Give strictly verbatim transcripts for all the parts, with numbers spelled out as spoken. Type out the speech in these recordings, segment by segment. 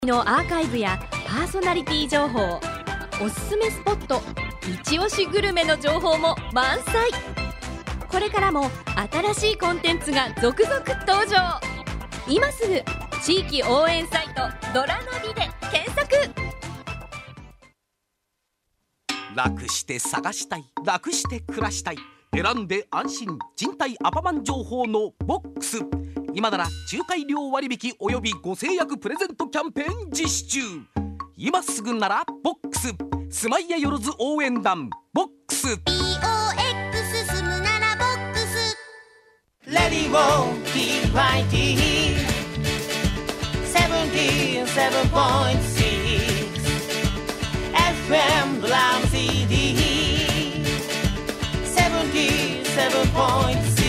のアーカイブやパーソナリティ情報、おすすめスポット、一押しグルメの情報も満載。これからも新しいコンテンツが続々登場。今すぐ地域応援サイトドラナビで検索。 楽して探したい、楽して暮らしたい、選んで安心、賃貸アパマン情報のボックス。今なら仲介料割引およびご制約プレゼントキャンペーン実施中。今すぐならボックス。住まいやよろず応援団ボックス。 ビーオーエックス 住むならボックス。 レディオ ティーワイティー セブンティーセブンポイントシックス エフエム ドラム シーディー セブンティーセブンポイントシックス。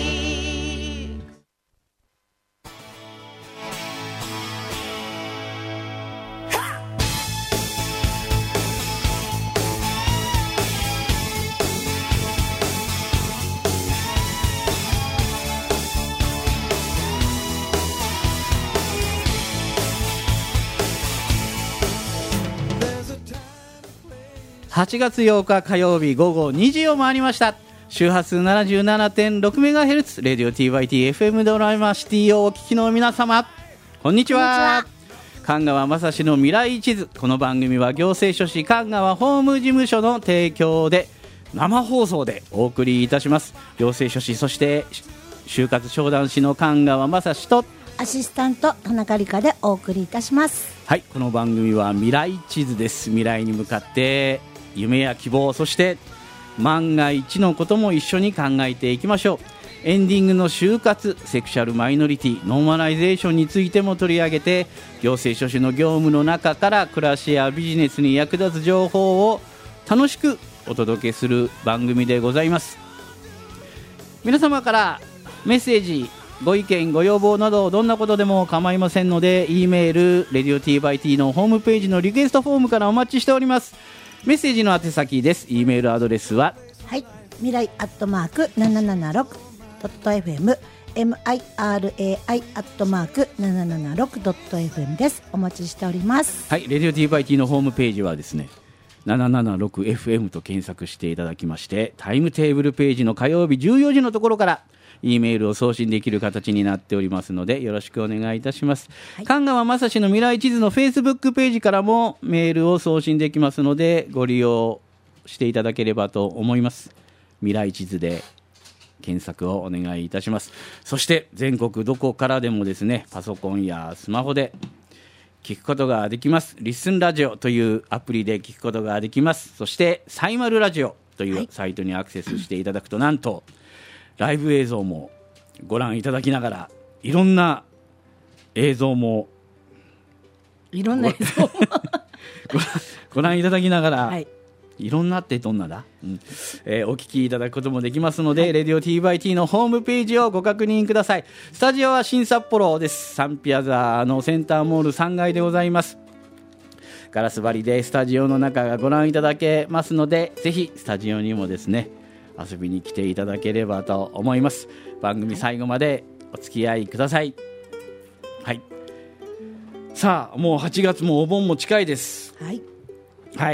はちがつようか火曜日午後にじを回りました。周波数 ななじゅうななてんろくメガヘルツ レディオ ティーワイティーエフエム ドライバーシティをお聞きの皆様、こんにちは。神川雅史の未来地図。この番組は行政書士神川法務事務所の提供で生放送でお送りいたします。行政書士、そして就活商談士の神川雅史とアシスタント田中理香でお送りいたします。 はい、この番組は未来地図です。未来に向かって夢や希望、そして万が一のことも一緒に考えていきましょう。エンディングの就活、セクシャルマイノリティ、ノーマライゼーションについても取り上げて、行政書士の業務の中から暮らしやビジネスに役立つ情報を楽しくお届けする番組でございます。皆様からメッセージ、ご意見ご要望などどんなことでも構いませんので、 E メール レディオ ティーバイティー のホームページのリクエストフォームからお待ちしております。メッセージの宛先です。 E メールアドレスは、 はい、未来アットマーク ななななろくドットエフエム ミライ アットマーク ななななろくドットエフエム です。お待ちしております。 はい、レディオ ティーバイティー のホームページはですね、ななななろくエフエム と検索していただきまして、タイムテーブルページの火曜日じゅうよじのところから E メールを送信できる形になっておりますので、よろしくお願いいたします。はい、神川雅史の未来地図の Facebook ページからもメールを送信できますので、ご利用していただければと思います。未来地図で検索をお願いいたします。そして全国どこからでもですね、パソコンやスマホで聞くことができます。リッスンラジオというアプリで聞くことができます。そしてサイマルラジオというサイトにアクセスしていただくと、なんとライブ映像もご覧いただきながら、いろんな映像もいろんな映像もご, ご覧いただきながら、はい、いろんなってどんなだ、うんえー、お聞きいただくこともできますので、はい、レディオ ティーバイティー のホームページをご確認ください。スタジオは新札幌です。サンピアザのセンターモールさんがいでございます。ガラス張りでスタジオの中がご覧いただけますので、ぜひスタジオにもですね遊びに来ていただければと思います。番組最後までお付き合いください。はい、さあもうはちがつもお盆も近いです。 はい、 はい、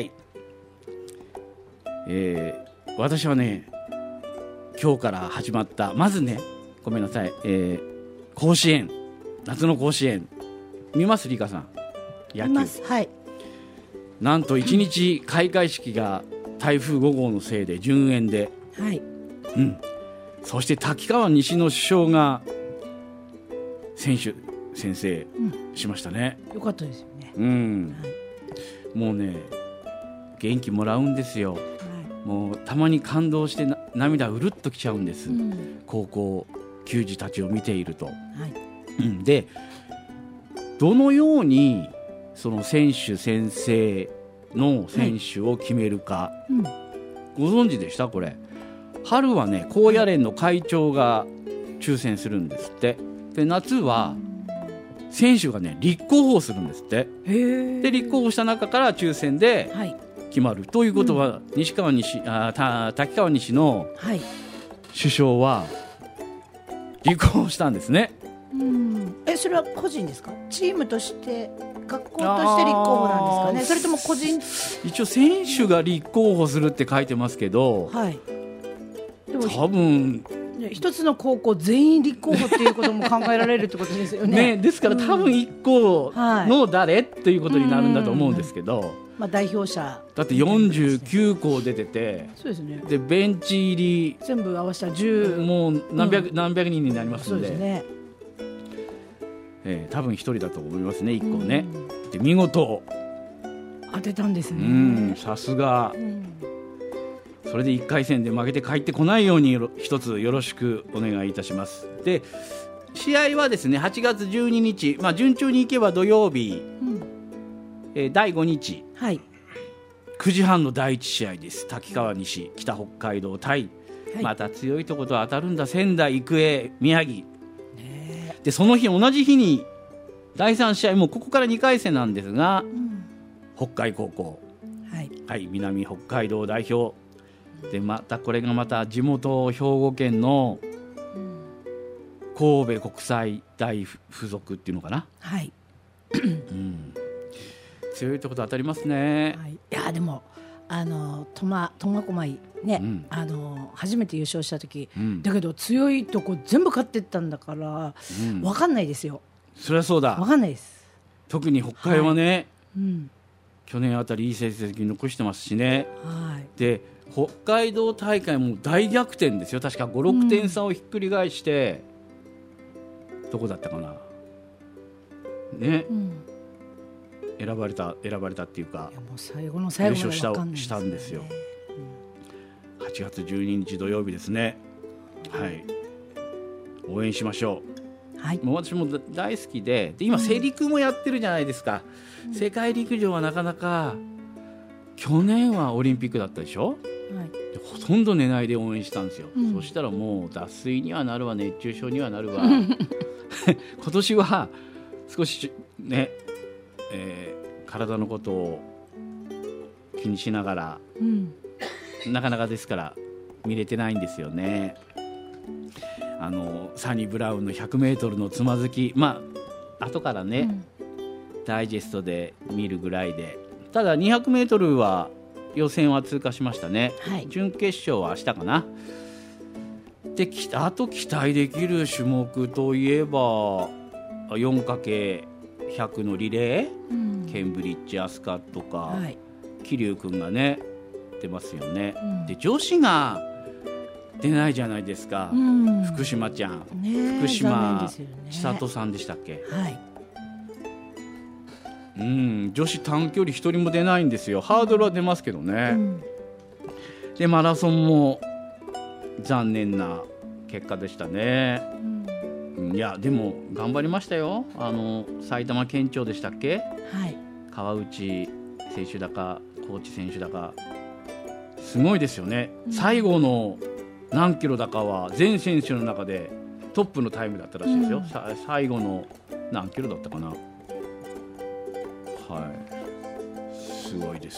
えー、私はね今日から始まったまずねごめんなさい、えー、甲子園、夏の甲子園見ます？リカさん野球見ます。 はい、 なんといちにち開会式が台風ごごうのせいで順延で、 はい、 うん、そして滝川西の首相が選手宣誓しましたね。 うん、よかったですよね。 うん、はい、もうね元気もらうんですよ。はい、もうたまに感動してな涙うるっときちゃうんです。うん、高校球児たちを見ていると。はい、うん、でどのようにその選手宣誓の選手を決めるか、はい、うん、ご存知でした？これ春はね高野連の会長が抽選するんですって。で夏は選手がね立候補するんですって。へで立候補した中から抽選で決まる、はい、ということは、うん、西川西あた滝川西の首相は立候補したんですね。 うん、ええそれは個人ですか？チームとして学校として立候補なんですかね？それとも個人？ 一応選手が立候補するって書いてますけど、 はい、でも多分一つの高校全員立候補っていうことも考えられるってことですよね。 ね、ですから多分いっこの誰、はい、ということになるんだと思うんですけど、 まあ、代表者だってよんじゅうきゅうこ出てて、 そうですね、 でベンチ入り全部合わせたらじゅうもう何百、うん、何百人になりますので、 そうですね、 えー、多分一人だと思いますね、いっこね、うん、で見事当てたんですね、 うん、さすが、うん、それでいっかい戦で負けて帰ってこないように一つよろしくお願いいたします。で試合はですねはちがつじゅうににち、まあ、順調にいけば土曜日、うんえー、だいごにち、 はい、 くじはんのだいいち試合です。滝川西北北海道対、はい、また強いところと当たるんだ仙台育英宮城、ね、でその日同じ日にだいさん試合もここからにかい戦なんですが、うん、北海高校、はいはい、南北海道代表で、またこれがまた地元兵庫県の神戸国際大附属っていうのかな、 はい、 うん、強いところと当たりますね、 はい、いやでもあの苫小牧ね、うん、あの初めて優勝した時、うん、だけど強いとこ全部勝ってったんだから、うん、分かんないですよ。 そりゃそうだ、 分かんないです。 特に北海はね、はいうん、 去年あたりいい成績残してますしね、 はい、で北海道大会も大逆転ですよ。確かご、ろくてん差をひっくり返して、うん、どこだったかなね、うん、選ばれた選ばれたっていうか、 いやもう最後の最後まで分かんないですね、 したんですよ、うん、はちがつじゅうににち土曜日ですね、はい、応援しましょう、はい、もう私も大好き で, で今世陸もやってるじゃないですか、うん、世界陸上はなかなか去年はオリンピックだったでしょ、はい、でほとんど寝ないで応援したんですよ、うん、そしたらもう脱水にはなるわ熱中症にはなるわ今年は少しね、えー、体のことを気にしながら、うん、なかなかですから見れてないんですよね。あのサニブラウンのひゃくメートルのつまずき、まあ後からね、うん、ダイジェストで見るぐらいで、ただにひゃくメートルは予選は通過しましたね、はい、準決勝は明日かな。であと期待できる種目といえば よんかけひゃく のリレー、うん、ケンブリッジアスカとか、はい、桐生君がね出ますよね、うん、で女子が出ないじゃないですか、うん、福島ちゃん、ね、福島千里さんでしたっけ、 はい、 うん、女子短距離一人も出ないんですよ。ハードルは出ますけどね、うん、でマラソンも残念な結果でしたね、うん、いやでも頑張りましたよ。あの埼玉県庁でしたっけ、 はい、 川内選手だか高知選手だかすごいですよね、うん、最後の何キロだかは全選手の中でトップのタイムだったらしいですよ、うん、最後の何キロだったかな、はい、すごいです。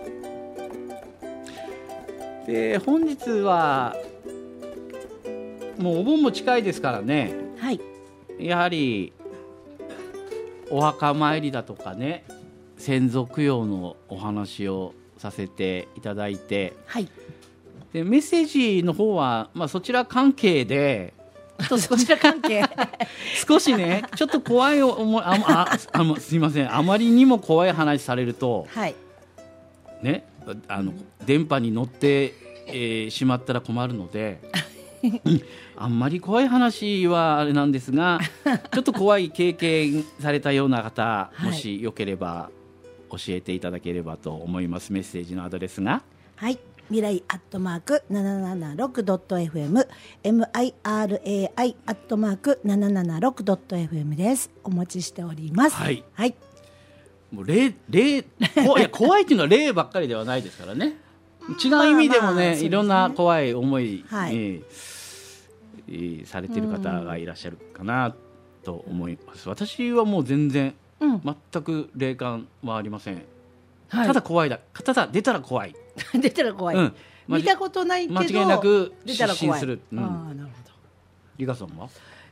で本日はもうお盆も近いですからね、 はい、 やはりお墓参りだとかね、先祖供養のお話をさせていただいて、 はい、 でメッセージの方は、まあ、そちら関係でそちら関係少しねちょっと怖い思い あ, あ, あのすいません、あまりにも怖い話されると、 はい、 ね、あの電波に乗って、えー、しまったら困るのであんまり怖い話はあれなんですがちょっと怖い経験されたような方、はい、もしよければ教えていただければと思います。メッセージのアドレスが、 はい、未来アットマーク ななななろくドットエフエム ミライ アットマーク ななななろくドットエフエム です。お待ちしております。 はい、 はい、 もう例例怖い怖いっていうのは例ばっかりではないですからね。違う意味でもね、まあまあね、いろんな怖い思い、はい、えー、されている方がいらっしゃるかなと思います。私はもう全然、うん、全く霊感はありません、はい、ただ怖いだただ出たら怖い出たら怖い、うん、見たことないけど間違いなく失神する、 うん、あ、なるほど。 リカさんは、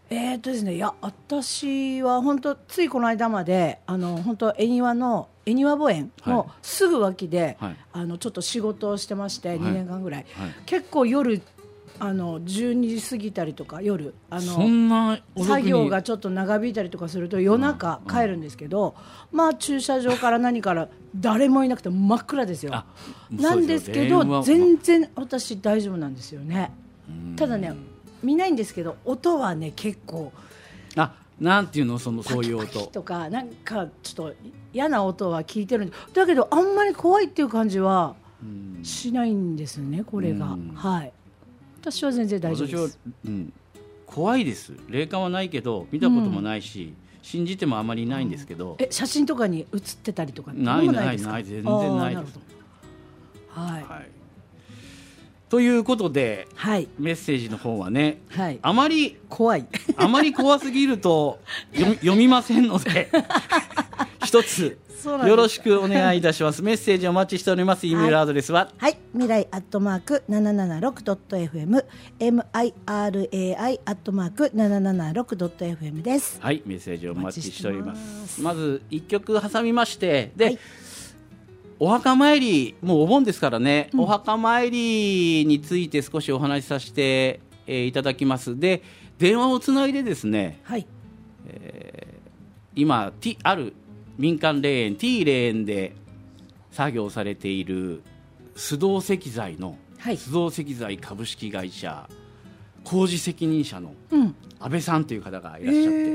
えーっとですね、いや私は本当ついこの間まであの本当恵庭の恵庭墓園のすぐ脇で、 はい、 あのちょっと仕事をしてまして、はい、にねんかんぐらい、はい、結構夜あのじゅうにじ過ぎたりとか夜あのそんな作業がちょっと長引いたりとかすると夜中帰るんですけど、うん、まあ駐車場から何から誰もいなくて真っ暗ですよ。なんですけど全然私大丈夫なんですよね。ただね見ないんですけど音はね結構あなんていうのそのそういう音パキパキとかなんかちょっと嫌な音は聞いてるんだけどあんまり怖いっていう感じはしないんですねこれが。はい私は全然大丈夫です。 私は、うん、怖いです。霊感はないけど見たこともないし、うん、信じてもあまりないんですけど、 うん、え写真とかに写ってたりとかないないない全然ないです。 はい、 はい、ということで、 はい、 メッセージの方はね、 はい、 あまり怖いあまり怖すぎると読み、読みませんので一つよろしくお願いいたします。メッセージお待ちしております。 E メールアドレスは、 はいはい、未来アットマーク ななななろくドットエフエム ミライアットマーク ななななろくドットエフエム です。 はい、メッセージお待ちしております。まずいっきょく挟みましてで、はい、お墓参りもうお盆ですからね、うん、お墓参りについて少しお話しさせて、えー、いただきます。で電話をつないでですね、はいえー、今 T ある民間霊園 T 霊園で作業されている須藤石材の、はい、須藤石材株式会社工事責任者の安倍さんという方がいらっしゃって、うん、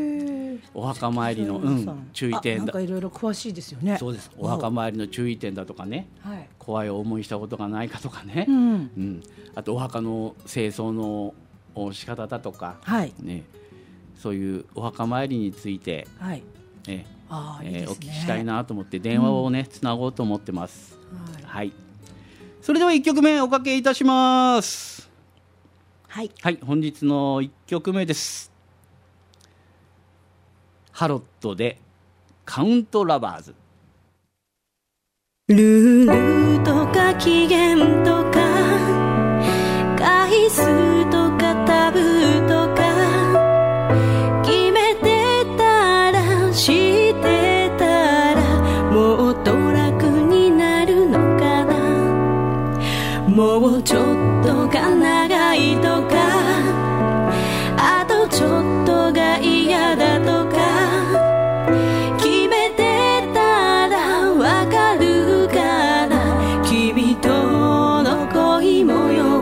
お墓参りの、うん、注意点だ、 なんかいろいろ詳しいですよね。 そうです。お墓参りの注意点だとかね、はい、怖い思いしたことがないかとかね、 うんうん、あとお墓の清掃の仕方だとか、 はいね、そういうお墓参りについて、 はいねあいいですね、 えー、お聞きしたいなと思って電話をね、うん、つなごうと思ってます、はいはい、それではいっきょくめおかけいたします。 はい、 はい、本日のいっきょくめです。ハロットでカウントラバーズ。 ルールとか期限とか回数とかタブーとか決めてたらしてたらもっと楽になるのかな。もうちょっとが長いとかあとちょっとが嫌だとか決めてたらわかるから君との恋模様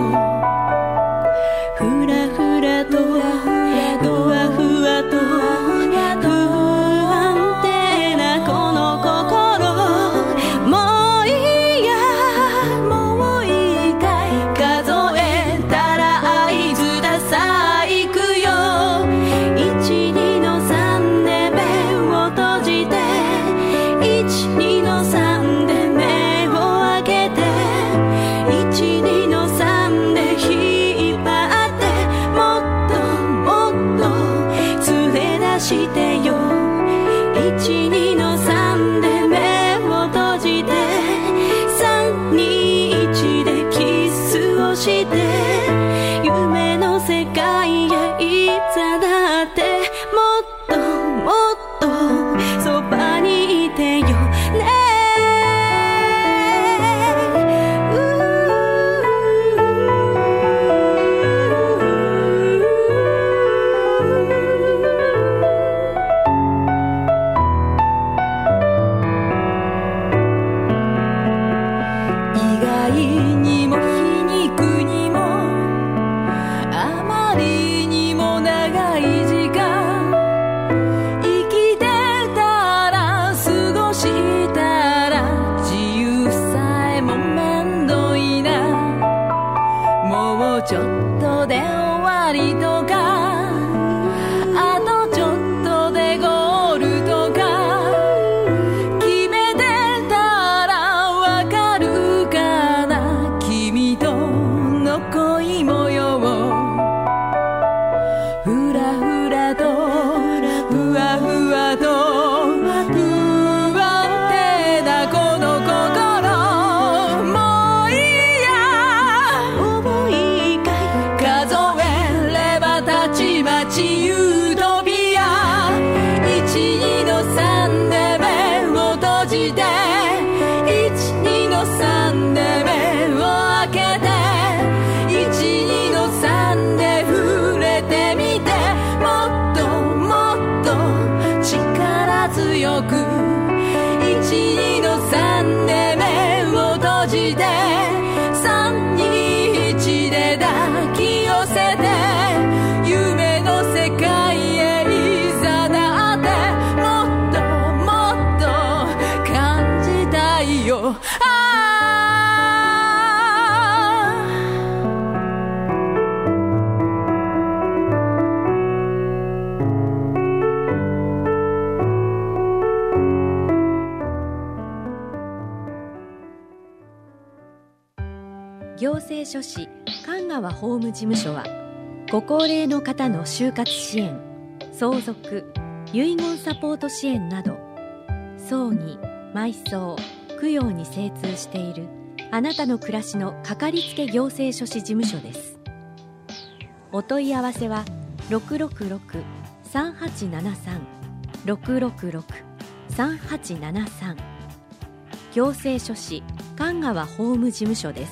ふらふらとふわふわと不安定なこの心もういいやもういいかい数えたら合図ださあ行くよいちにのさんで目を閉じていちにのさんで目を開けていちにのさんで引っ張ってもっともっと連れ出してよいちにのさんで目を閉じてさんにいちでキスをして夢の世界へいざだってもっともっとそばにいてよね意外にも皮肉にもじていち、にのさんで目を開けていち、にのさんで触れてみてもっともっと力強くいち、にのさんで目を閉じてさん、に、いちで抱き寄せて夢の世界へいざなってもっともっと感じたいよ行政書士神川法務事務所はご高齢の方の就活支援、相続、遺言サポート支援など葬儀、埋葬、供養に精通しているあなたの暮らしのかかりつけ行政書士事務所です。お問い合わせは ろくろくろく さんはちななさん ろくろくろく さんはちななさん 行政書士神川法務事務所です。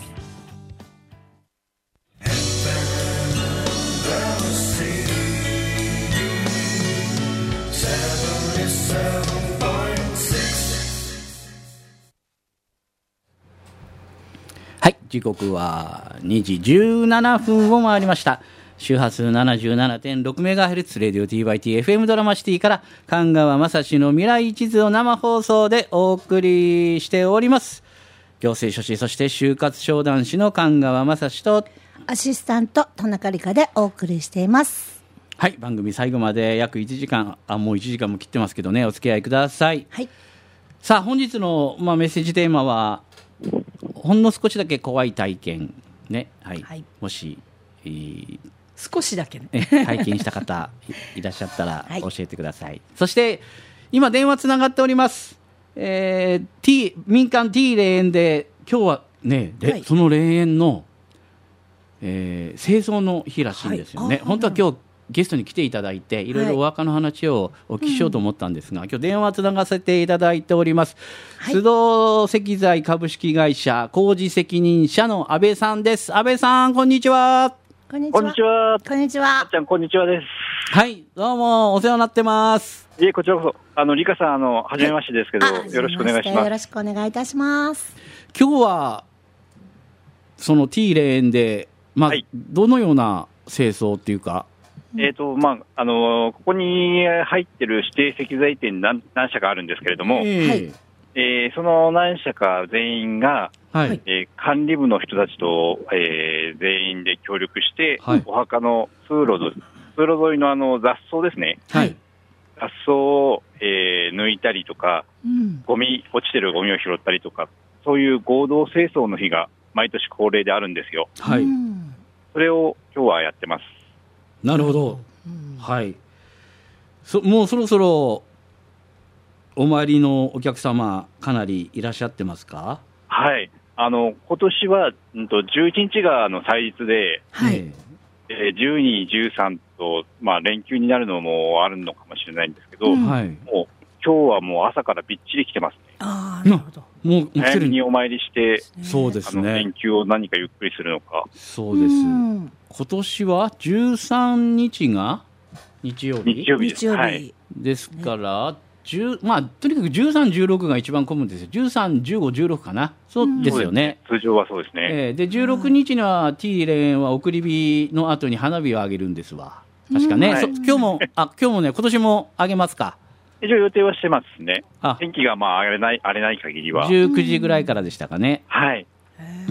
はい、時刻はにじじゅうななふんを回りました。周波数 ななじゅうななてんろくメガヘルツ レディオ ティーバイティーエフエム ドラマシティから神川雅史の未来地図を生放送でお送りしております。行政書士そして就活商談士の神川雅史とアシスタント田中理香でお送りしています。 はい、番組最後まで約いちじかん、あもういちじかんも切ってますけどね、お付き合いください。 はい、 さあ本日の、まあ、メッセージテーマはほんの少しだけ怖い体験ね、はいはい、 もし、えー、 少しだけね体験した方 い, いらっしゃったら教えてください、 はい、 そして今電話つながっております、えー、T 民間 T 霊園で今日はねで、はい、その霊園の、えー、清掃の日らしいんですよね、はい、本当は今日ゲストに来ていただいていろいろお墓の話をお聞きしようと思ったんですが、はい、うん、今日電話つながせていただいております、はい、須藤石材株式会社工事責任者の安倍さんです。安倍さんこんにちは。 こんにちは。こんにちは。こんにちは。 あっちゃんこんにちはです。 はい、どうもお世話になってます。 いえこちらこそあの理香さんあの初めましてですけど、はい、よろしくお願いします。 よろしくお願いいたします。 今日はその T 霊園で、まあはい、どのような清掃っていうか、 えーとまあ、あのここに入ってる指定石材店 何, 何社かあるんですけれども、えーえー、その何社か全員が、はいえー、管理部の人たちと、えー、全員で協力して、はい、お墓の通路通路沿いの、あの雑草ですね、はい、雑草を、えー、抜いたりとか、うん、ゴミ落ちてるゴミを拾ったりとか、そういう合同清掃の日が毎年恒例であるんですよ、はい、それを今日はやってます。 なるほど、うん、はい、そもうそろそろお参りのお客様かなりいらっしゃってますか？ はい、あの今年は、うん、とじゅういちにちがあの祭日で、はいえー、じゅうに、じゅうさんと、まあ、連休になるのもあるのかもしれないんですけど、うん、もう今日はもう朝からびっちり来てますね。 あなるほど。 もう早めにお参りして、 そうですね、 あの連休を何かゆっくりするのか。 そうです。今年はじゅうさんにちが日曜日日曜日です、はい、 ですから、ねまあ、とにかくじゅうさん、じゅうろくが一番混むんですよ。じゅうさん、じゅうご、じゅうろくかな。そうですよね。 通常はそうですね。 えー、でじゅうろくにちには T 霊園は送り火の後に花火を上げるんですわ。確かね。はい、今日もあ今日もね今年も上げますか。 一応予定はしてますね。天気がまあ荒れない荒れない限りは。 じゅうくじぐらいからでしたかね。 はい。 うん。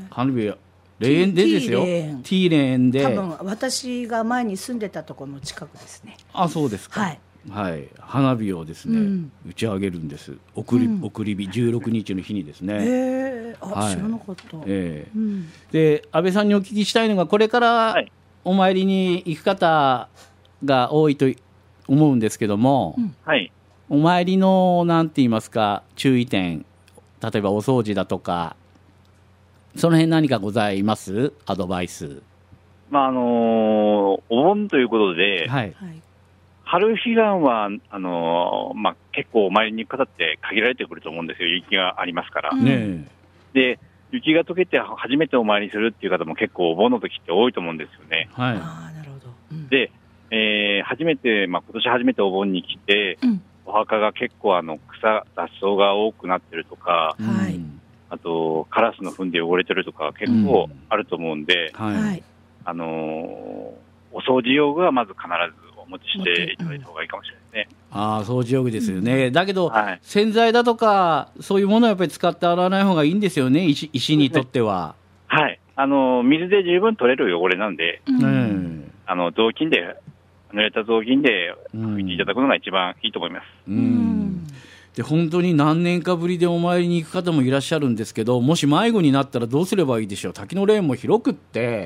花火霊園でですよ。T 霊園で。 多分私が前に住んでたところの近くですね。 あ、そうですか。はい。はい、花火をですね、うん、打ち上げるんです。送り、うん、送り火じゅうろくにちの日にですね。 えー、あ、はい、知らなかった。 えーうん、で安倍さんにお聞きしたいのが、これからお参りに行く方が多いと思うんですけども、 はい、 お参りのなんて言いますか注意点、例えばお掃除だとかその辺何かございます？アドバイス。 まああのー、お盆ということで、はい、 春彼岸はあのーまあ、結構お参りに行く方って限られてくると思うんですよ、雪がありますから。 ね、 で雪が溶けて初めてお参りするっていう方も結構お盆の時って多いと思うんですよね。 はい、 あなるほど、うん、 で、えー、初めて、まあ、今年初めてお盆に来て、うん、お墓が結構あの草雑草が多くなってるとか、はい、あとカラスの糞で汚れてるとか結構あると思うんで、うんはい、あのー、お掃除用具はまず必ずお持ちしていただいた方がいいかもしれないですね。 ああ、掃除用具ですよね、うん、だけど、はい、洗剤だとかそういうものはやっぱり使って洗わない方がいいんですよね、 石, 石にとっては。 はい、あの水で十分取れる汚れなんで、うん、あの雑巾で濡れた雑巾で拭いていただくのが一番いいと思います。 うん、うんで本当に何年かぶりでお参りに行く方もいらっしゃるんですけど、もし迷子になったらどうすればいいでしょう。滝のレーンも広くって、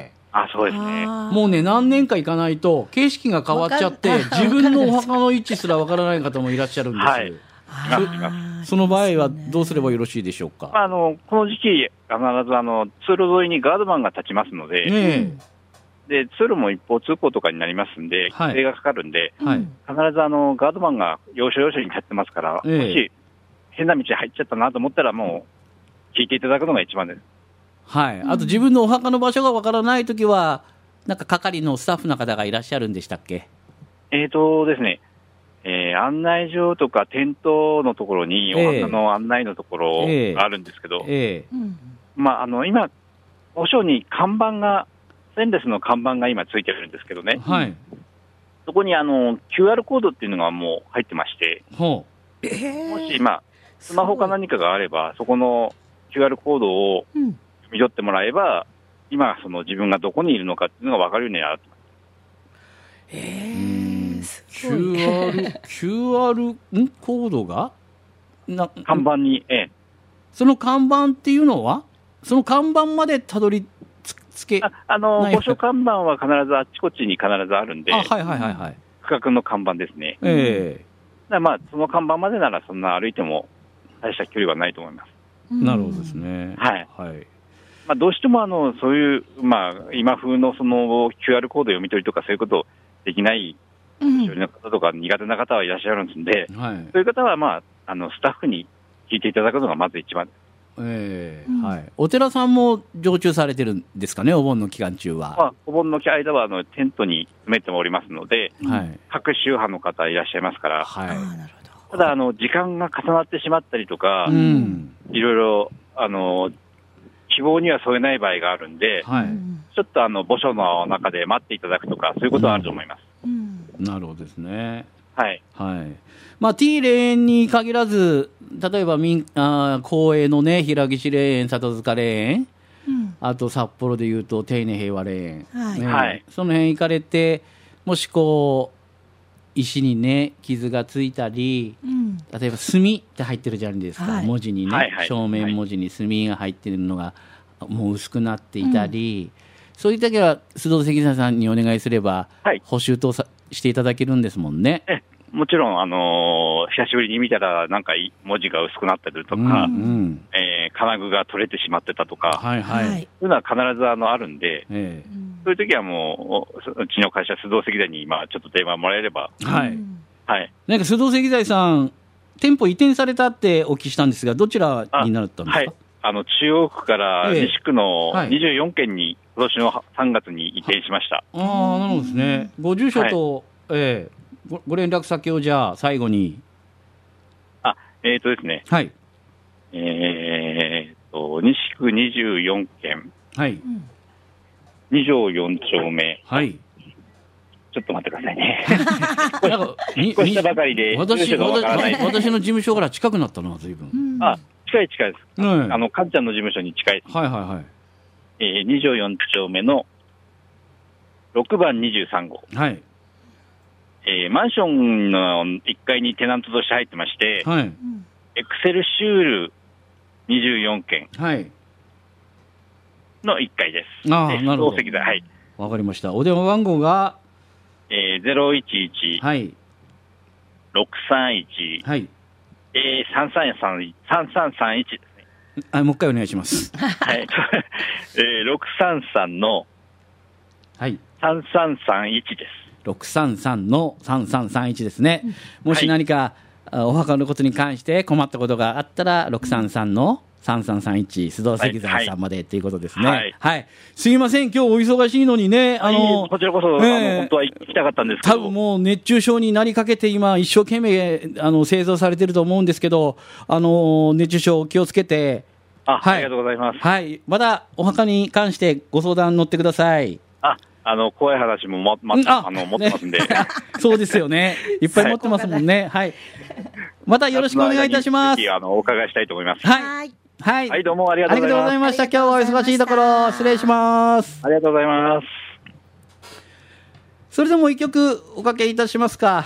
あそうですね、 もうね何年か行かないと景色が変わっちゃって自分のお墓の位置すらわからない方もいらっしゃるんです、はい、そ, その場合はどうすればよろしいでしょうか。 あのこの時期必ずあの通路沿いにガードマンが立ちますので、ね、で通路も一方通行とかになりますんで、規制がかかるんで、はい、必ずあのガードマンが要所要所に立ってますから、えー、もし変な道入っちゃったなと思ったらもう聞いていただくのが一番です。 はい、あと自分のお墓の場所がわからないときはなんか係のスタッフの方がいらっしゃるんでしたっけ。 えーとですね、えー、案内所とかテントのところにお墓の案内のところがあるんですけど、えーえーまあ、あの今お所に看板がステンレスの看板が今ついてるんですけどね、はい、そこにあの キューアール コードっていうのがもう入ってまして、ほう、えー、もし、まあ、スマホか何かがあればそこの キューアール コードを見取ってもらえば、うん、今その自分がどこにいるのかっていうのが分かるようになってます。 えー、すごい キューアール キューアール んコードがな看板に、ええ、 その看板っていうのはその看板までたどりつけああの御所看板は必ずあっちこっちに必ずあるんで、 あ、はいはいはいはい、 区画の看板ですね、えー、だまあその看板までならそんな歩いても大した距離はないと思います。 なるほどですね。 はい、はいまあ、どうしてもあのそういう、まあ、今風のその キューアール コード読み取りとかそういうことできない年寄りの方とか苦手な方はいらっしゃるんで、うんはい、そういう方は、まあ、あのスタッフに聞いていただくのがまず一番です。 えーうんはい、お寺さんも常駐されてるんですかね、お盆の期間中は。 まあ、お盆の間はあのテントに詰めておりますので、はい、各宗派の方いらっしゃいますから、はい、ただあの時間が重なってしまったりとか、うん、いろいろあの希望には添えない場合があるんで、はい、ちょっとあの墓所の中で待っていただくとかそういうことはあると思います。 うんうん、なるほどですね。 はいはいまあ、T 霊園に限らず例えば民あ公営のね平岸霊園、里塚霊園、うん、あと札幌でいうと手稲平和霊園、はいねはい、その辺行かれてもしこう石にね傷がついたり、うん、例えば墨って入ってるじゃないですか、はい、文字にね、はいはい、正面文字に墨が入ってるのがもう薄くなっていたり、うん、そういう時は須藤石さんにお願いすれば、はい、補修とさしていただけるんですもんね。 えもちろん、あのー、久しぶりに見たらなんか文字が薄くなってるとか、うんうんえー、金具が取れてしまってたとか、はいはい、そういうのは必ずあのあるんで、えー、そういう時はもううちの会社須藤石材に今ちょっと電話もらえれば、はいはい、なんか須藤石材さん店舗移転されたってお聞きしたんですがどちらになったんですか。 はい、あの中央区から西区のにじゅうよんけんに今年のさんがつに移転しました。 ああなるほどですね。ご住所と、はいえーご, ご連絡先をじゃあ最後に。 あ、えっ、ー、とですね。はい。えっ、ー、と、西区にじゅうよんけん。はい。に条よん丁目。はい。ちょっと待ってくださいね。引っ越したばかりで、 私、私、私の事務所から近くなったな、随分。 うん、あ、近い近いです。うん、あの、かんちゃんの事務所に近いです。 はいはいはい。 えー、に条よん丁目のろくばんにじゅうさん号。はい。えー、マンションのいっかいにテナントとして入ってまして、はい、エクセルシュールにじゅうよんけんのいっかいです。 ああ、なるほど。 はい。 わかりました。お電話番号が、 えー、ゼロいちいち、はい、ろくさんいち、はい、えー、さんさんさん、さんさんさんいちですね。 あ、もう一回お願いします。 はい。えー、ろくさんさんの、はい、さんさんさんいちです。 ろくさんさんのさんさんさんいちですね、うん、もし何か、はい、お墓のことに関して困ったことがあったらろくさんさんのさんさんさんいち須藤石材さんまでということですね、はいはい、すいません、今日お忙しいのにね、あの、 はい、こちらこそ、えー、あの本当は行きたかったんですけど、 多分もう熱中症になりかけて今一生懸命あの製造されてると思うんですけど、あの熱中症気をつけて、 あ、はい、ありがとうございます、 はい、まだお墓に関してご相談乗ってください。 あ、あの怖い話も、まま、ああの持ってますんで、ね、 そうですよね、いっぱい持ってますもんね、はい、またよろしくお願いいたします。 ぜひあのお伺いしたいと思います。 はいはい、 はい、どうもありがとうございました。 今日はお忙しいところ失礼します。 ありがとうございます。 それでも一曲おかけいたしますか。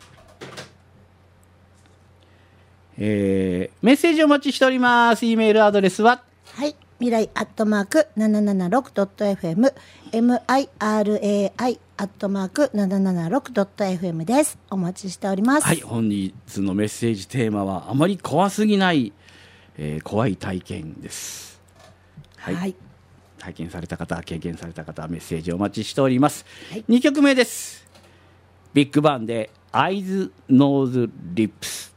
えー、メッセージお待ちしております。 E メールアドレスは、 はい、未来アットマーク ななななろくドットエフエム ミライ アットマーク ななななろくドットエフエム です。お待ちしております。 はい、本日のメッセージテーマはあまり怖すぎないえー、怖い体験です、はいはい、体験された方、経験された方、メッセージお待ちしております、はい、にきょくめです。ビッグバンでアイズノーズリップス。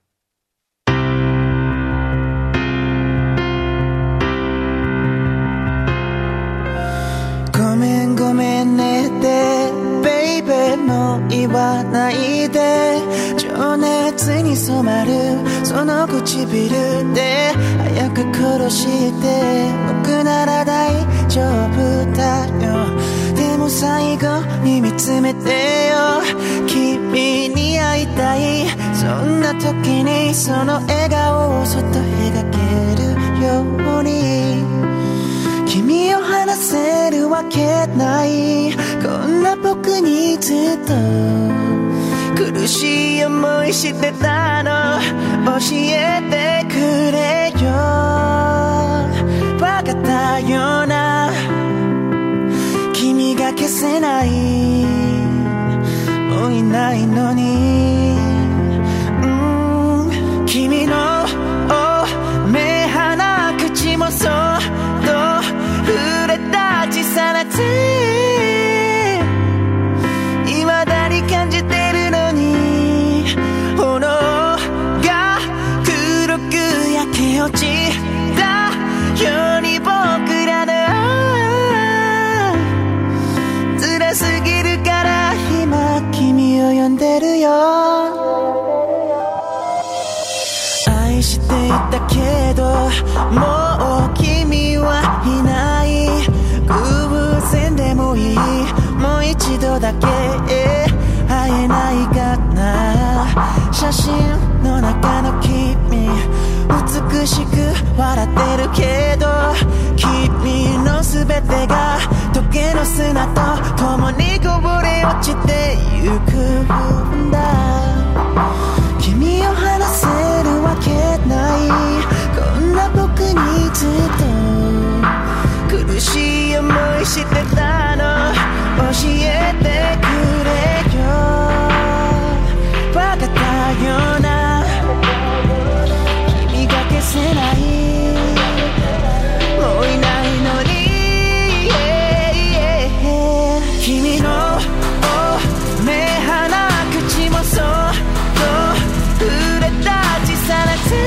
ごめんごめんねってベイベーも言わないで、情熱に染まるその唇で早く殺して僕なら大丈夫だよ。でも最後に見つめてよ、君に会いたい、そんな時にその笑顔をそっと描けるように、君を離せるわけない、こんな僕にずっと苦しい思いしてたの、教えてくれよ、バカだよな、君が消せない、もういないのに、うん、君の目鼻口もそっと触れた小さな手、未だに感じてるのに、炎が黒く焼け落ちたように僕らの辛すぎるから今君を呼んでるよ。愛していたけどもう君はいない、偶然でもいい、もう一度だけ会えないかな、写真の中の君美しく笑ってるけど、君のすべてが時計の砂と共にこぼれ落ちてゆくんだ、君を離せるわけない、こんな僕にずっと苦しい思いしてたの、教えてくれよ、バカだよな、君が消せない、もういないのに、君の目鼻口もそっと触れた小さな手、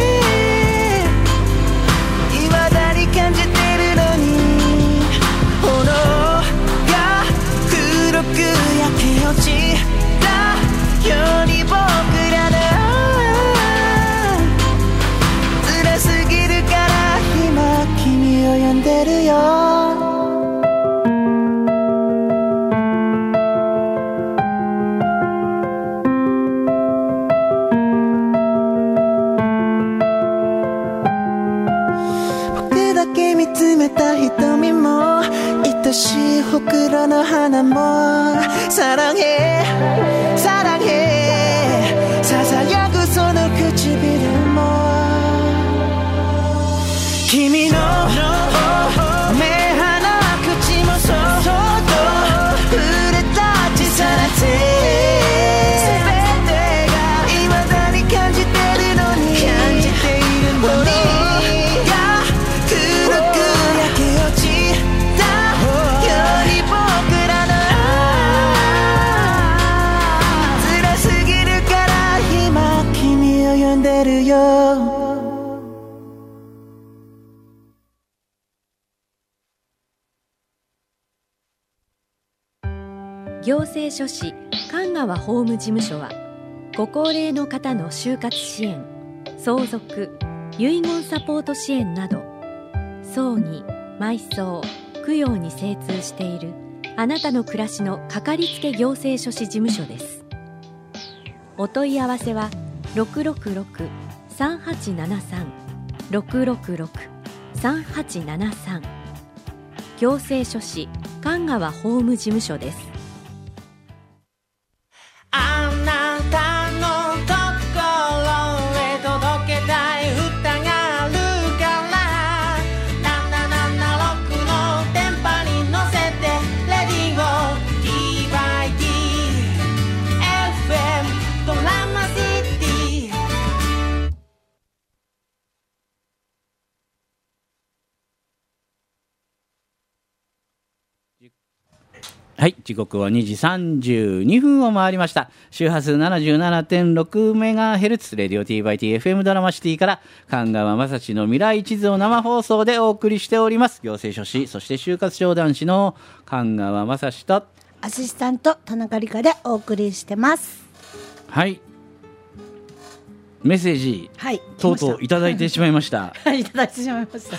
未だに感じてるのに、炎が黒く焼け落ちたように僕らの辛すぎるから今君を呼んでるよ。見つめた瞳も愛しいほくろの花もサラヘサラヘささやくその唇も君の目鼻口もそっと触れた小さな手、全てが未だに感じてるのに感じているのに辛行政書士神川法務事務所は、ご高齢の方の就活支援、相続、遺言サポート支援など、葬儀、埋葬、供養に精通しているあなたの暮らしのかかりつけ行政書士事務所です。お問い合わせは ろくろくろく さんはちななさん ろくろくろく さんはちななさん 行政書士神川法務事務所です。 あなたのところへ届けたい歌があるからななななろくの電波に乗せてレディオ ティーワイティー エフエム ドラマシティ。 はい、時刻はにじさんじゅうにふんを回りました。周波数 ななじゅうななてんろくメガヘルツ レディオ T by T エフエム ドラマシティから神川雅史の未来地図を生放送でお送りしております。行政書士、そして就活相談士の神川雅史とアシスタント田中理香でお送りしてます。 はい、メッセージ、 はい、 とうとういただいてしまいましたはい、いただいてしまいました、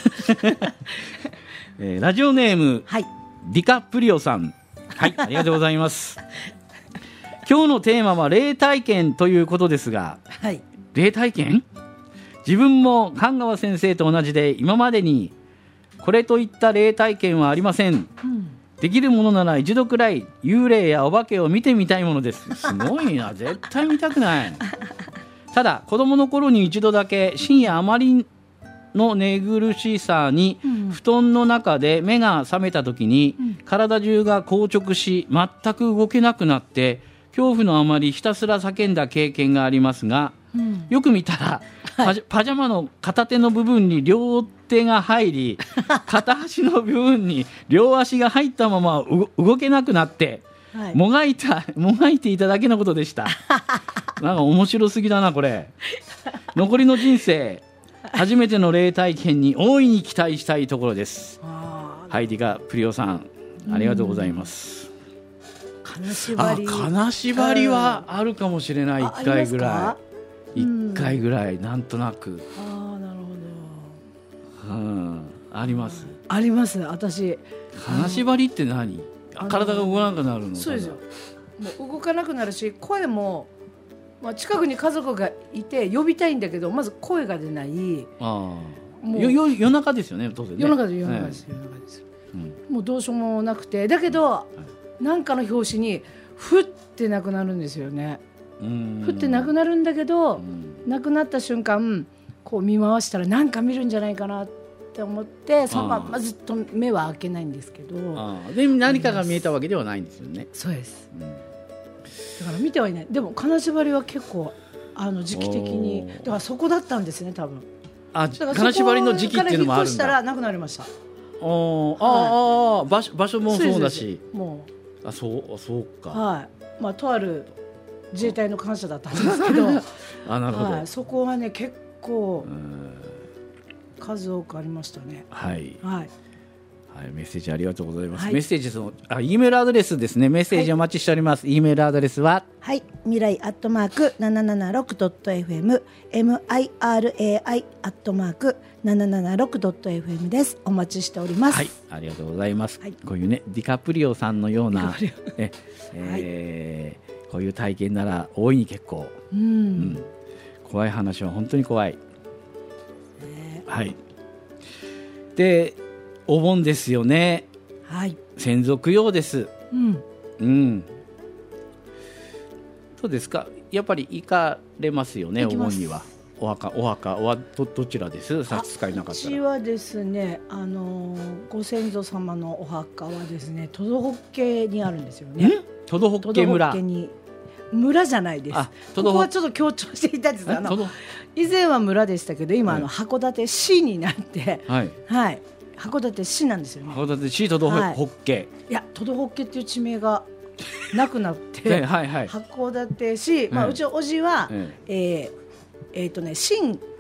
えー、ラジオネーム、 はい、 ディカプリオさん、はい、ありがとうございます今日のテーマは霊体験ということですが、 はい、 霊体験、自分も神川先生と同じで今までにこれといった霊体験はありません、うん、できるものなら一度くらい幽霊やお化けを見てみたいものです。すごいな絶対見たくないただ子供の頃に一度だけ深夜あまりの寝苦しさに、うん、布団の中で目が覚めた時に、うん、体中が硬直し全く動けなくなって恐怖のあまりひたすら叫んだ経験がありますが、うん、よく見たら、はい、パジャマの片手の部分に両手が入り片足の部分に両足が入ったまま動けなくなって、はい、もがいたもがいていただけのことでしたなんか面白すぎだなこれ残りの人生初めての霊体験に大いに期待したいところです。ハイディカプリオさん、ありがとうございます。 金縛り、 あ、金縛りはあるかもしれない。いっかいぐらい、いっかいぐらいなんとなく。 ああ、なるほど、 うん、あります。 あります。私金縛りって何？体が動かなくなるの？ そうですよ。もう動かなくなるし、声もまあ、近くに家族がいて呼びたいんだけどまず声が出ない。あもうよよ夜中ですよね、当然ね。 夜中です、夜中です、夜中です、うん、もうどうしようもなくて、だけど、はい、なんかの拍子にふってなくなるんですよね。ふってなくなるんだけど、なくなった瞬間こう見回したらなんか見るんじゃないかなって思って、そのままずっと目は開けないんですけど、 あで何かが見えたわけではないんですよね。 そうです、うん、だから見てはいない。でも金縛りは結構あの時期的にだからそこだったんですね多分。 あ、金縛りの時期っていうのもあるんだ。そこから引っ越したらなくなりました。おあ、はい、あ場所、場所もそうだし、もうあそうそうか、 はい、まあとある自衛隊の感謝だったんですけどあなるほど、 はい、そこはね結構数多くありましたね。 はいはいはい、メッセージありがとうございます。 はい、 メッセージそのあ E メールアドレスですね。メッセージお待ちしております。はい、E メールアドレスははい未来アットマーク ななななろくドットエフエム ミライ アットマーク ななななろくドットエフエム です。お待ちしております。 はい、ありがとうございます。はい、こういうねディカプリオさんのようなえ、えーはい、こういう体験なら大いに結構、うんうん、怖い話は本当に怖い。えー、はい。でお盆ですよね。 はい。 先祖供養です。 うん。 うん。どうですか。やっぱり行かれますよね。お盆には。お墓、お墓は ど, どちらです。差し支えなかったら。 うちはですね、あのご先祖様のお墓はですね、トドホッケにあるんですよね。 トドホッケ村。 トドホッケに村じゃないです。ここはちょっと強調していたんです。あの以前は村でしたけど、今、はい、あの函館市になって、はい。はい。函館市なんですよね。 函館市トドホッケ、はい、 いやトドホッケっていう地名がなくなってはい、はい、 函館市、まあ、うちのおじは、えーえー、とね新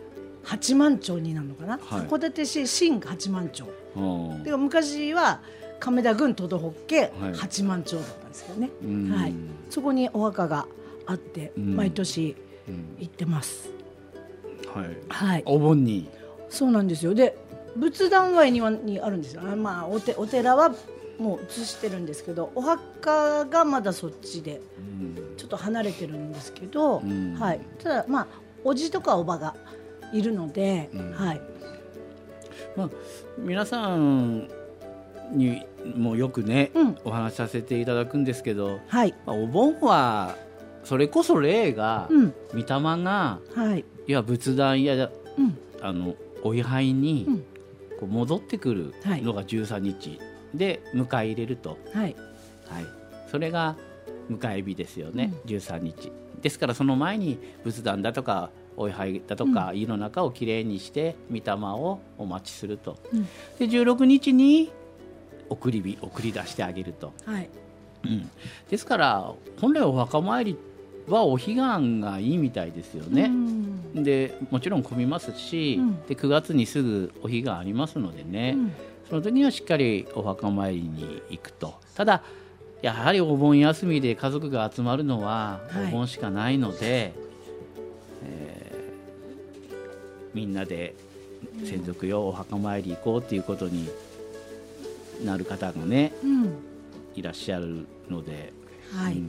八幡町になるのかな、 はい、 函館市新八幡町で、昔は亀田郡都道府県八幡町だったんですけどね、はいはい、そこにお墓があって毎年行ってます、 はいはい、 お盆に。 そうなんですよ。で仏壇は庭にあるんですよ。あ、まあ、お, てお寺はもう移してるんですけど、お墓がまだそっちでちょっと離れてるんですけど、はい、ただまあおじとかおばがいるので、はい、 まあ、皆さんにもよくね、うん、お話しさせていただくんですけど、はい、まあ、お盆はそれこそ霊が、うん、御霊が、はい、いや仏壇や、うん、あのお位牌に、うん、こう戻ってくるのがじゅうさんにちで迎え入れると、はいはい、それが迎え日ですよね、うん、じゅうさんにちですから、その前に仏壇だとかお位牌だとか、うん、家の中をきれいにして御霊をお待ちすると、うん、でじゅうろくにちに送り火送り出してあげると、はい、うん、ですから本来お墓参りはお彼岸がいいみたいですよね、うん、でもちろん混みますし、うん、でくがつにすぐお彼岸ありますのでね、うん、その時にはしっかりお墓参りに行くと。ただやはりお盆休みで家族が集まるのはお盆しかないので、はい、えー、みんなで先祖よお墓参り行こうっていうことになる方がね、うん、いらっしゃるので、はい、うん、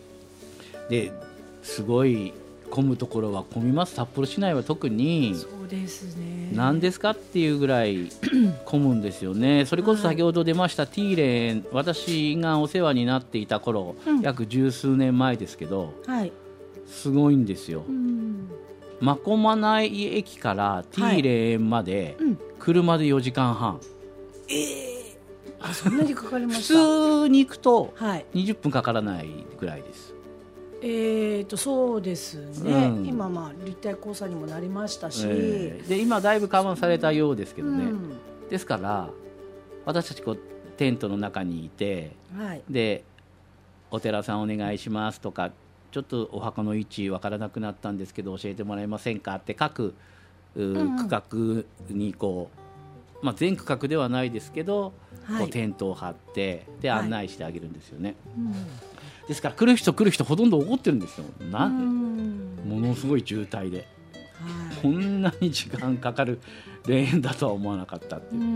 ですごい混むところは混みます。札幌市内は特に。 そうですね。 何ですかっていうぐらい混むんですよね。それこそ先ほど出ました T レーン、私がお世話になっていた頃、うん、約十数年前ですけど、はい、すごいんですよ。真駒内駅から T レーンまで車でよじかんはん、 えー、あ、そんなにかかりました。 普通に行くとにじゅっぷんかからないぐらいです。 えー、とそうですね、うん、今、まあ、立体交差にもなりましたし、 えー、で今だいぶ緩和されたようですけどね、うん、ですから私たちこうテントの中にいて、はい、でお寺さんお願いしますとか、ちょっとお墓の位置わからなくなったんですけど教えてもらえませんかって各、うん、区画にこう、まあ、全区画ではないですけど、はい、こうテントを張ってで案内してあげるんですよね、はい、うん、ですから来る人来る人ほとんど怒ってるんですよ。なんでものすごい渋滞で、はい、こんなに時間かかる霊園だとは思わなかったっていう。うん、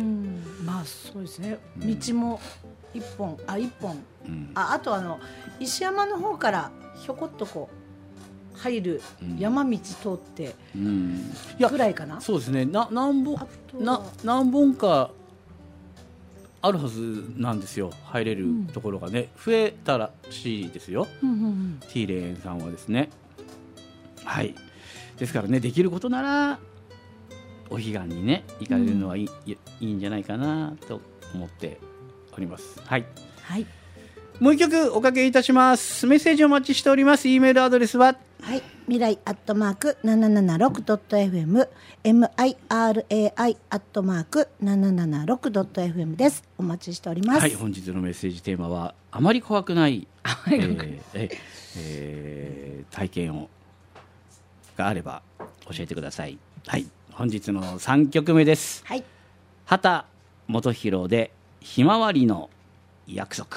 まあそうですね、うん、道も一本あ一本、うん、あ, あとあの石山の方からひょこっとこう入る山道通ってぐらいかな、うんうん、 そうですね、な 何, 本な何本かあるはずなんですよ、入れるところがね、うん、増えたらしいですよ、うんうんうん、T レーンさんはですね。はい、ですからね、できることならお彼岸にね行かれるのはいい、うん、いいんじゃないかなと思っております。はい、はい、もう一曲おかけいたします。メッセージをお待ちしております。 E メールアドレスは、 はい、未来アットマーク ななななろくドットエフエム、 ミライ アットマーク ななななろくドットエフエム です。お待ちしております。 はい、本日のメッセージテーマはあまり怖くない、えーええー、体験をがあれば教えてください。はい、本日のさんきょくめです。はい、畑基博でひまわりの約束。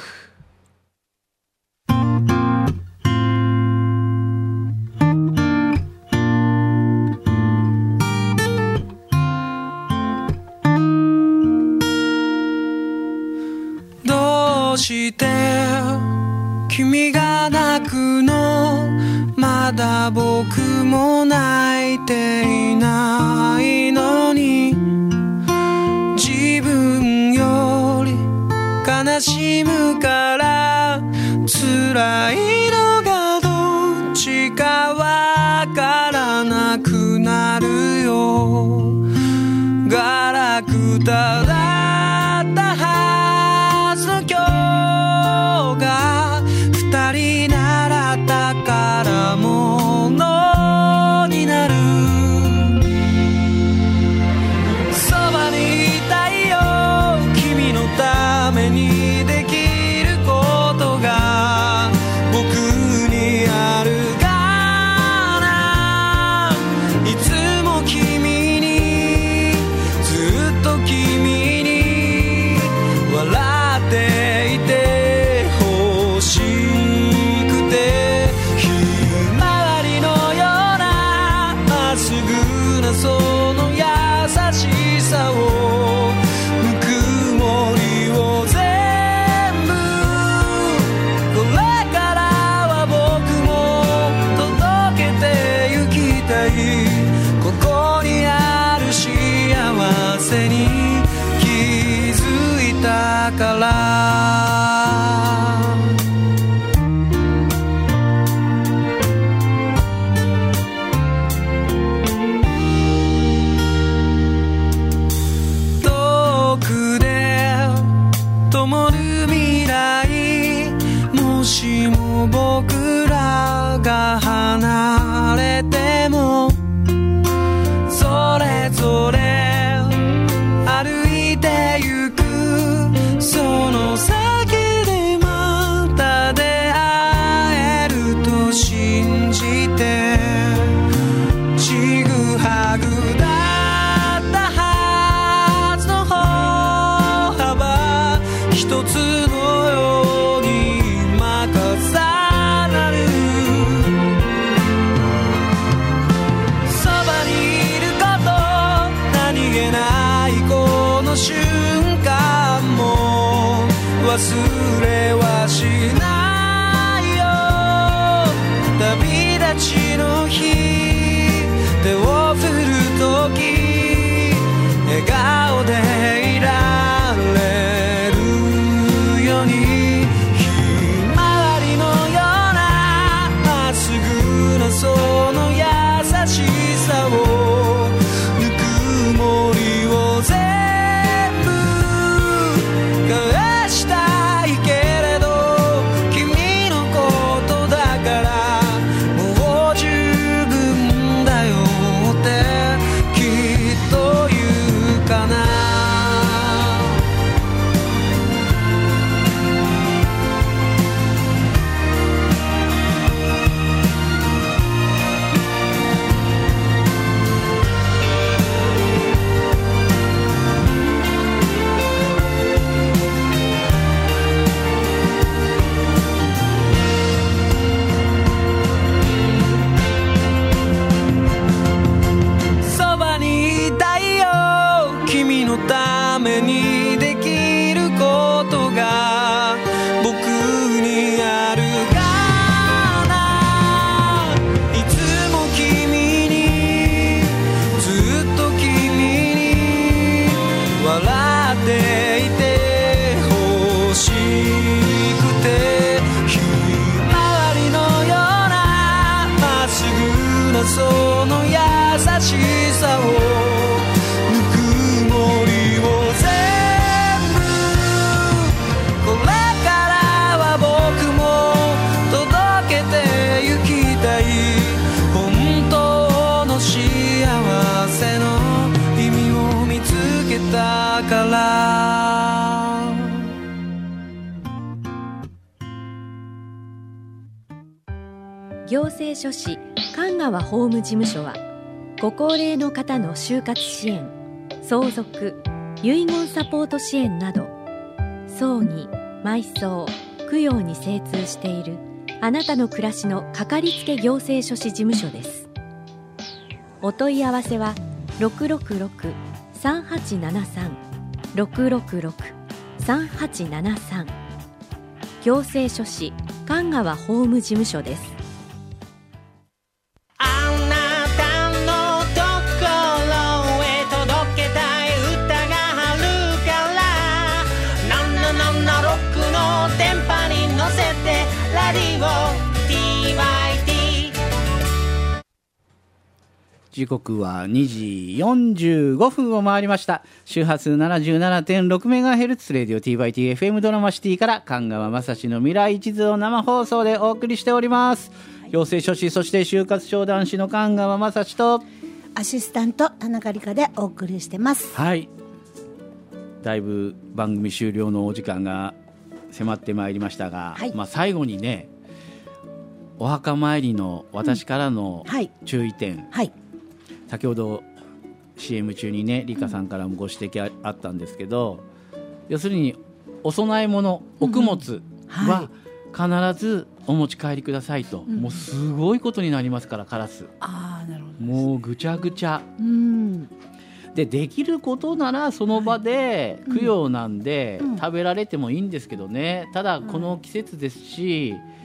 どうして君が泣くの、まだ僕も泣いていないのに、自分より悲しむから辛いのがどっちかわからなくなるよ。ガラクタだったはずの今日が二人習ったからものになる。そばにいたいよ、君のためにできることが僕にあるかな。いつも君たから遠くで灯る未来もしも僕らが離れてもそれぞれ歩いてゆくその先でまた出会えると信じてちぐはぐだったはずの歩幅一つのように今重なるそばにいること何気ないこの瞬間も忘れはしないよ旅立ちの日手を振るとき笑顔でいられるようにひまわりのようなまっすぐなその優しさをぬくもりを全部返したいけれど君のことだからもう十分だよってきっと言うかなそばにいたいよ君のためにできることが僕にあるかないつも君にずっと君に笑っていてほしくてひまわりのようなまっすぐなその優しさをぬくもりを全部これからは僕も届けてゆきたい本当の幸せの意味を見つけたから行政書士神川法務事務所はご高齢の方の就活支援、相続、遺言サポート支援など葬儀、埋葬、供養に精通しているあなたの暮らしのかかりつけ行政書士事務所です。お問い合わせは ろくろくろく さんはちななさん ろくろくろく さんはちななさん行政書士神川法務事務所です。 時刻はにじよんじゅうごふんを回りました。周波数 ななじゅうななてんろくメガヘルツ レディオ ティーバイティーエフエム ドラマシティから神川雅史の未来地図を生放送でお送りしております。行政書士そして就活相談士の神川雅史とアシスタント田中理香でお送りしてます。 はい、だいぶ番組終了のお時間が迫ってまいりましたが、はい、まあ、最後にねお墓参りの私からの注意点、うん、はい、先ほど シーエム 中にね理香さんからもご指摘 あ, あったんですけど、要するにお供え物、お供物は必ずお持ち帰りくださいと、うん、もうすごいことになりますからカラス、 あー、なるほど、 もうぐちゃぐちゃ、 うん、 でできることならその場で供養なんで、はい、うん、食べられてもいいんですけどね、ただこの季節ですし、うん、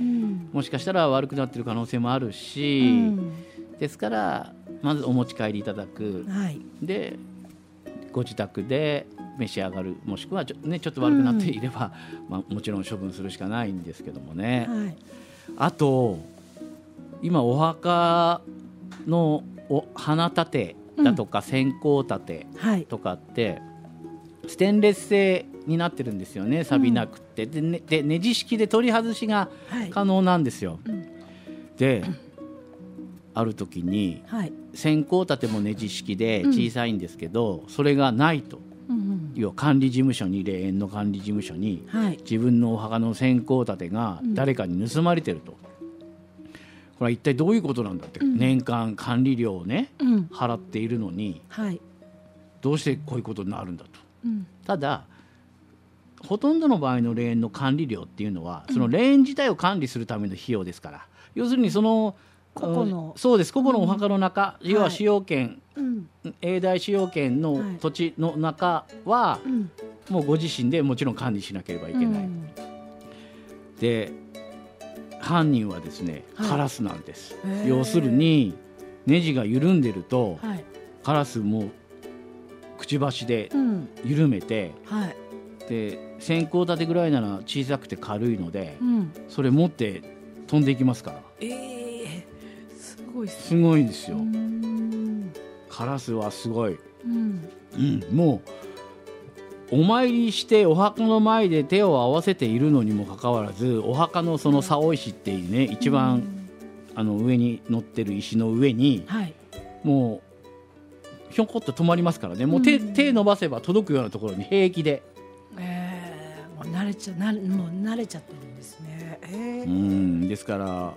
もしかしたら悪くなってる可能性もあるし、うん、ですからまずお持ち帰りいただく、はい、でご自宅で召し上がる、もしくはち ょ,、ね、ちょっと悪くなっていれば、うんまあ、もちろん処分するしかないんですけどもね、はい、あと今お墓のお花立てだとか線香立てとかって、うん、ステンレス製になってるんですよね、錆びなくて、うん、で, ね、でネジ式で取り外しが可能なんですよ、はいうん、である時に、はい、線香立てもネジ式で小さいんですけど、うん、それがないと、うんうん、要は管理事務所に霊園の管理事務所に、はい、自分のお墓の線香立てが誰かに盗まれてると、うん、これは一体どういうことなんだって、うん、年間管理料をね、うん、払っているのに、はい、どうしてこういうことになるんだと、うん、ただほとんどの場合の霊園の管理料っていうのはその霊園自体を管理するための費用ですから、要するにその個々の、うん、そうです、個々のお墓の中、うん、要は使用権、はい、永代使用権の土地の中は、はい、もうご自身でもちろん管理しなければいけない、うん、で犯人はですね、はい、カラスなんです。要するにネジが緩んでると、はい、カラスもくちばしで緩めて、うんはい、で線香立てぐらいなら小さくて軽いので、うん、それ持って飛んでいきますから、えー、すごいっすね、すごいんですよ。カラスはすごい、うんうん、もうお参りしてお墓の前で手を合わせているのにもかかわらず、お墓のその竿石っていうね、一番あの上に乗ってる石の上に、はい、もうひょこっと止まりますからね、もう 手, 手伸ばせば届くようなところに平気で、 えー、もう慣れちゃなもう慣れちゃってるんですね、えー、 うんですから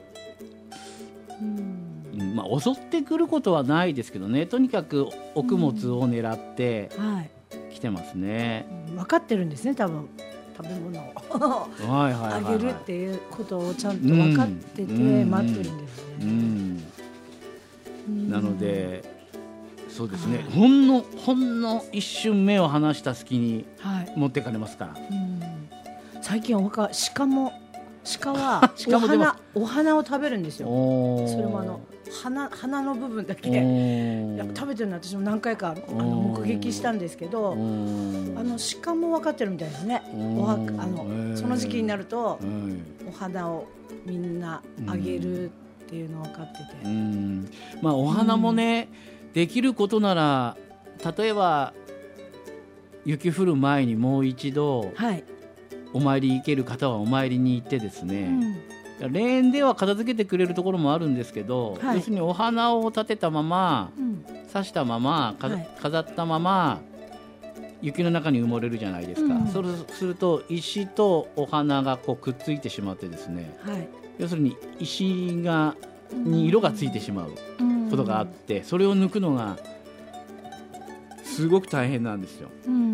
うんまあ、襲ってくることはないですけどね、とにかく穀物を狙って来てますね、 うんはい、分かってるんですね、多分食べ物をはいはいはい、はい、あげるっていうことをちゃんと分かってて待ってるんですね、うんうん、なのでそうですね、はい、ほんのほんの一瞬目を離した隙に持ってかれますから、はいうん、 最近お墓鹿も鹿はお花、お花を食べるんですよ。それもあの 花, 花の部分だけやっぱ食べてるの私も何回かあの目撃したんですけど、あの鹿も分かってるみたいですね。おはあのその時期になるとお花をみんなあげるっていうの分かってて、うんまあ、お花もね、うん、できることなら例えば雪降る前にもう一度、はいお参り行ける方はお参りに行ってですね、うん、霊園では片付けてくれるところもあるんですけど、はい、要するにお花を立てたまま、うん、刺したまま、はい、飾ったまま雪の中に埋もれるじゃないですか、うん、そうすると石とお花がこうくっついてしまってですね、はい、要するに石がに色がついてしまうことがあって、うん、それを抜くのがすごく大変なんですよ、うん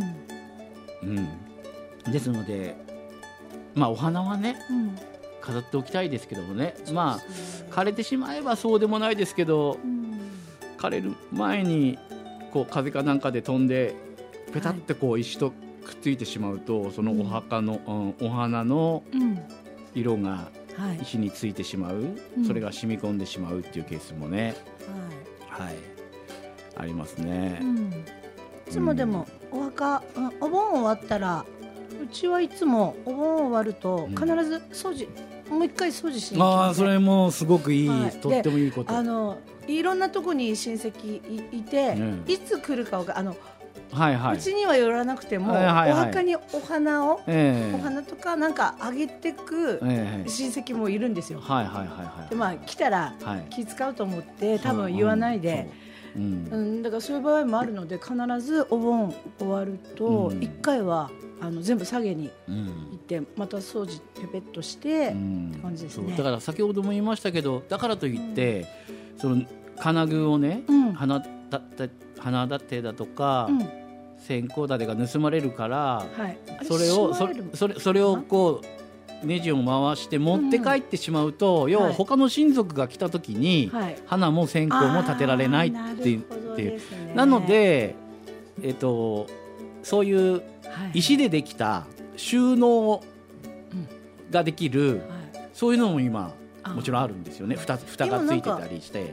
うん、ですのでまあ、お花はね、うん、飾っておきたいですけどもね、まあ、枯れてしまえばそうでもないですけど、うん、枯れる前にこう風かなんかで飛んでペタッてこう石とくっついてしまうと、はい、そのお墓の、うん、お花の色が石についてしまう、うん、それが染み込んでしまうっていうケースもね、はいはい、ありますね、うん、 いつもでもお墓、お盆終わったらうちはいつもお盆終わると必ず掃除、うん、もう一回掃除しに行きます、ね、あそれもすごくいい、はい、とってもいいこと。 あのいろんなとこに親戚 い, いて、うん、いつ来るかがあの、はいはい、うちには寄らなくても、はいはいはい、お墓にお花を、えー、お花とかなんかあげてく親戚もいるんですよ、はいはいはいはい、でまあ来たら気使うと思って多分言わないで、うんうん、だからそういう場合もあるので必ずお盆終わるといっかいはあの全部下げに行ってまた掃除ペペッとしてって感じですね。 だから先ほども言いましたけど、だからといって、うん、その金具をね、うん、花だって花立てだとか、うん、線香立てが盗まれるから、はい、それをそれそれそれをこうネジを回して持って帰ってしまうと、うん、要は他の親族が来た時に、はい、花も線香も立てられないっていう、ね、なので、えっと、そういう石でできた収納ができる、はい、そういうのも今もちろんあるんですよね。 蓋, 蓋がついてたりして、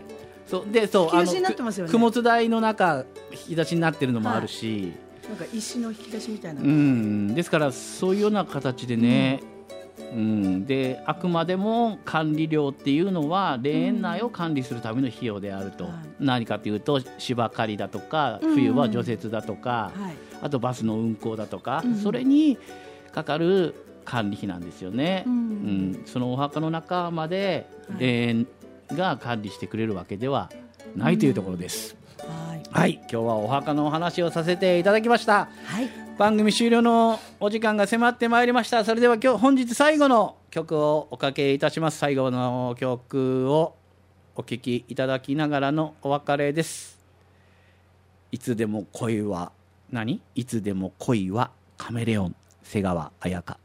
そうでそう引き出しになってますよね。 供物台の中引き出しになってるのもあるし、 はい、なんか石の引き出しみたいな、 うん、ですからそういうような形でね、うんうん、であくまでも管理料っていうのは霊園内を管理するための費用であると、うん、何かというと芝刈りだとか冬は除雪だとか、うんはい、あとバスの運行だとか、うん、それにかかる管理費なんですよね、うんうん、そのお墓の中まで霊園が管理してくれるわけではないというところです、うんはい、はい、今日はお墓のお話をさせていただきました、はい、番組終了のお時間が迫ってまいりました。それでは今日本日最後の曲をおかけいたします。最後の曲をお聴きいただきながらのお別れです。いつでも恋は何いつでも恋はカメレオン、瀬川綾香。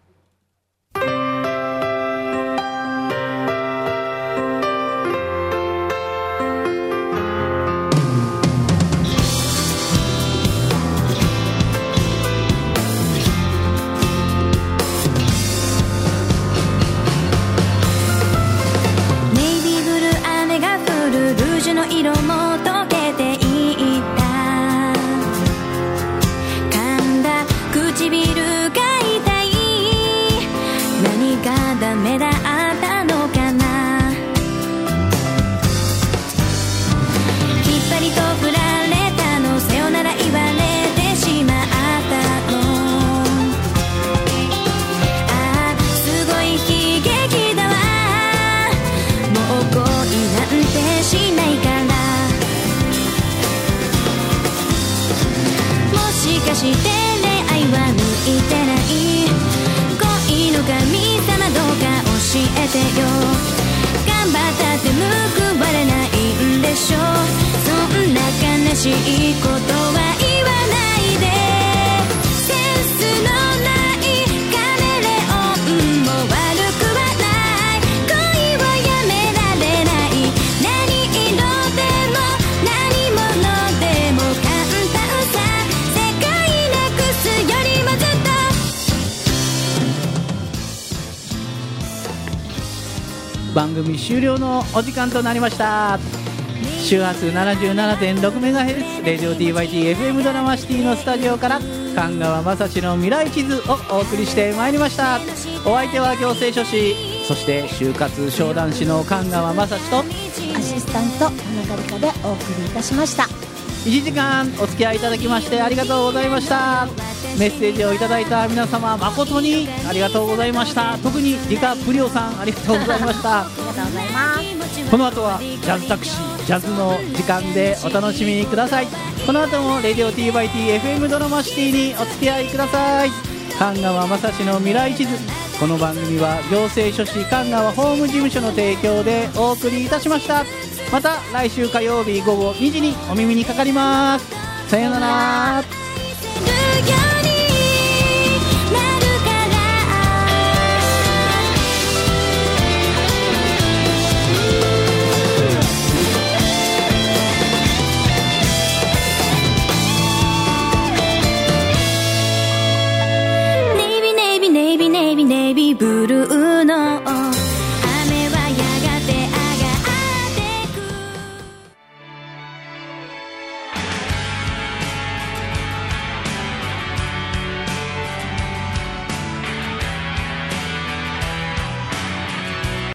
色も溶けていった噛んだ唇が痛い何がダメだったのかなきっぱりと振られたのさよなら言われてしまったのああすごい悲劇だわもう恋なんてしないからもしかして恋愛は向いてない恋の神様どうか教えてよ頑張ったって報われないんでしょそんな悲しいことは言わないでセンスのないカメレオンも悪くはない恋をやめられない何色でも何者でも簡単さ世界なくすよりもずっと番組終了のお時間となりました。周波数 ななじゅうななてんろくメガヘルツ レディオ ティーワイティーエフエム ドラマシティのスタジオから神川雅史の未来地図をお送りしてまいりました。お相手は行政書士そして就活商談士の神川雅史とアシスタント田中理香でお送りいたしました。 いちじかんお付き合いいただきましてありがとうございました。メッセージをいただいた皆様誠にありがとうございました。特にリカプリオさんありがとうございましたありがとうございます。 この後はジャズタクシージャズの時間でお楽しみください。この後もレディオ ティーバイティーエフエム ドラマシティにお付き合いください。神川雅史の未来地図、この番組は行政書士神川法務事務所の提供でお送りいたしました。また来週火曜日午後にじにお耳にかかります。さようなら。ネイビーブルー